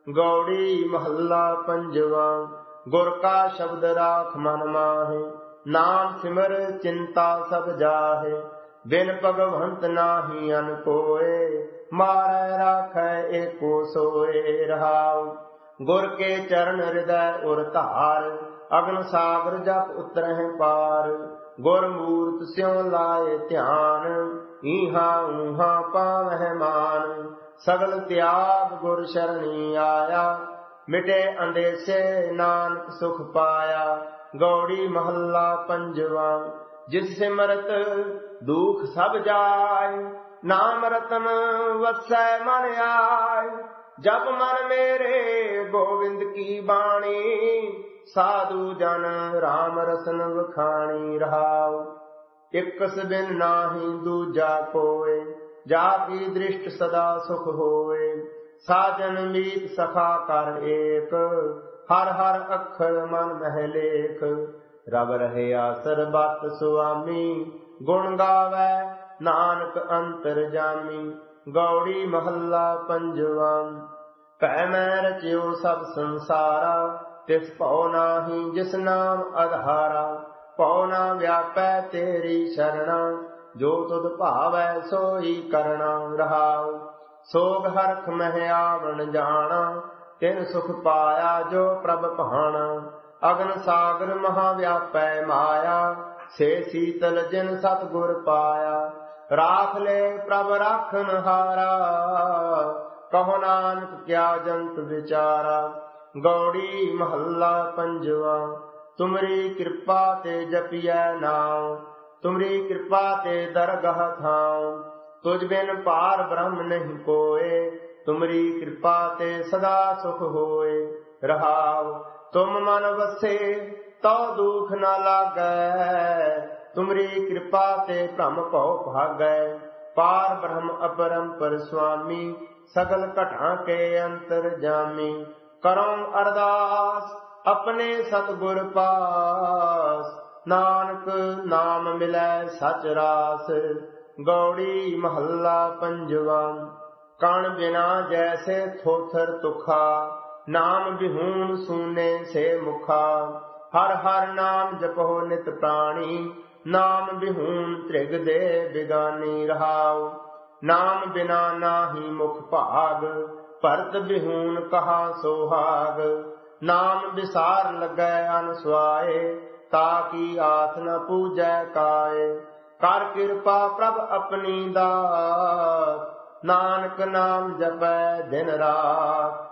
गौड़ी महला पंजवा। गुर का शब्द राख मन माहे, नाम सिमर चिंता सब जाहे। बिन भगवंत नाही अन कोय, मारै राखै एको सोए रहाउ। गुर के चरण हृदय उर धार, अग्न सागर जप उतरह पार। गुर मूर्त स्यों लाए ध्यान, ईहा ऊहा पावह मान। सगल त्याग गुर शरणी आया, मिटे अंदेसे नानक सुख पाया। गौड़ी महला पंजवा। जिस सिमरत दुख सब जाय, नाम रतन वसै मन आय। जब मन मेरे गोविंद की बाणी, साधु जन राम रसन वखाणी रहाउ। इकस बिन नाही दूजा कोय, जाकी दृष्ट सदा सुख होए। साजन मीत सखा कर एक, हर हर अखर मन मह लेख। रब रहे आसर बत सुआमी, गुण गावै नानक अंतर जामी। गौड़ी महला पंजवा। पै मैं रचियो सब संसारा, तिस भौ नाही जिस नाम आधारा। भौ ना व्यापै तेरी शरणा, जो तुध भावै सोई करना रहाउ। सोग हरख मह आवण जाना, तिन सुख पाया जो प्रभ भाना। अगन सागर महाव्यापै माया, से शीतल जिन सतगुर पाया। राख ले प्रभ राखन हारा, कहो नानक क्या जंत विचारा। गौड़ी महला पंजवा। तुमरी कृपा ते जपियै नाम, तुमरी कृपा ते दरगह थाम। तुझ बिन पार ब्रह्म नहीं कोय, तुमरी कृपा ते सदा सुख होए रहाउ। तुम मन वसे तो दुख न लागै, तुमरी कृपा ते भ्रम भौ भागै। पार ब्रह्म अपरंपर स्वामी, सगल घटा के अंतर जामी। करो अरदास अपने सतगुर पास, नानक नाम मिलै सच रास। गौड़ी महला पंजवा। कण बिना जैसे थोथर तुखा, नाम बिहून सूने से मुखा। हर हर नाम जपो नित प्राणी, नाम बिहून त्रिग दे बिगानी रहाउ। नाम बिना नाही मुख भाग, भरत बिहून कहा सोहाग। नाम बिसार लगै अनसुआए, ताकि आस न पूजै काए। कर कृपा प्रभ अपनी दात, नानक नाम जपै दिन रात।